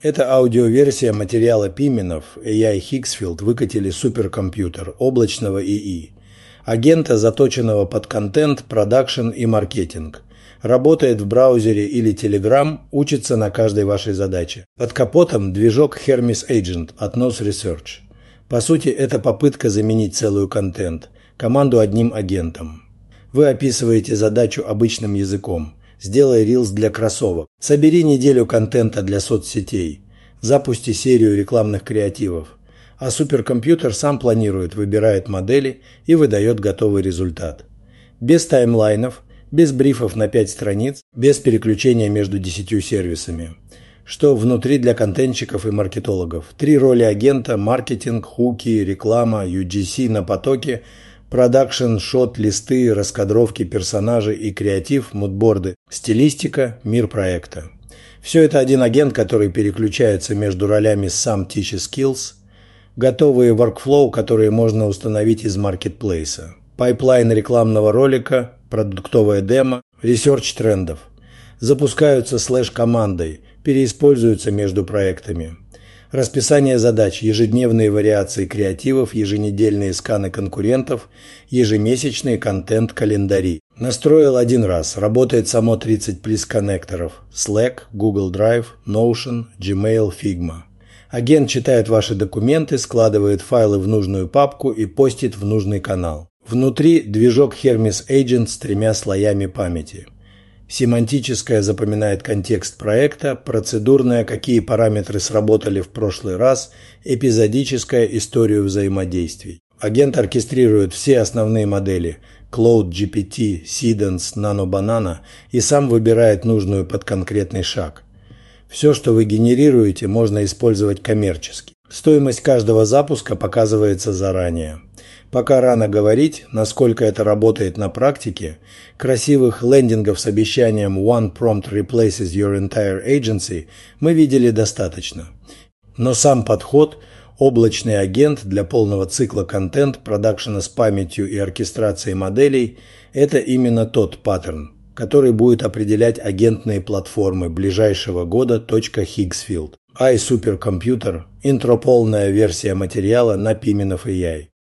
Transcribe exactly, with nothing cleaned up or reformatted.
Это аудиоверсия материала Пименов, эй ай Higgsfield выкатили суперкомпьютер облачного ИИ. Агента, заточенного под контент, продакшн и маркетинг. Работает в браузере или Telegram, учится на каждой вашей задаче. Под капотом движок Hermes Agent от Nos Research. По сути, это попытка заменить целую контент, команду одним агентом. Вы описываете задачу обычным языком. Сделай рилс для кроссовок. Собери неделю контента для соцсетей. Запусти серию рекламных креативов. А суперкомпьютер сам планирует, выбирает модели и выдает готовый результат. Без таймлайнов, без брифов на пять страниц, без переключения между десятью сервисами. Что внутри для контентщиков и маркетологов. Три роли агента: маркетинг, хуки, реклама, ю джи си на потоке, продакшн, шот, листы, раскадровки персонажей и креатив, мудборды, стилистика, мир проекта. Все это один агент, который переключается между ролями сам Teach Skills, готовые workflow, которые можно установить из маркетплейса, пайплайн рекламного ролика, продуктовая демо, ресерч трендов. Запускаются слэш-командой, переиспользуются между проектами. Расписание задач, ежедневные вариации креативов, еженедельные сканы конкурентов, ежемесячные контент-календари. Настроил один раз, работает само тридцать плюс коннекторов: Slack, Google Drive, Notion, Gmail, Figma. Агент читает ваши документы, складывает файлы в нужную папку и постит в нужный канал. Внутри движок Hermes Agent с тремя слоями памяти. Семантическая запоминает контекст проекта, процедурная, какие параметры сработали в прошлый раз, эпизодическая историю взаимодействий. Агент оркестрирует все основные модели Claude джи пи ти, Seedance, Nano Banana и сам выбирает нужную под конкретный шаг. Все, что вы генерируете, можно использовать коммерчески. Стоимость каждого запуска показывается заранее. Пока рано говорить, насколько это работает на практике, красивых лендингов с обещанием «One prompt replaces your entire agency» мы видели достаточно. Но сам подход – облачный агент для полного цикла контент, продакшена с памятью и оркестрацией моделей – это именно тот паттерн, который будет определять агентные платформы ближайшего года. Higgsfield. iSupercomputer – интрополная версия материала на Пименов эй ай.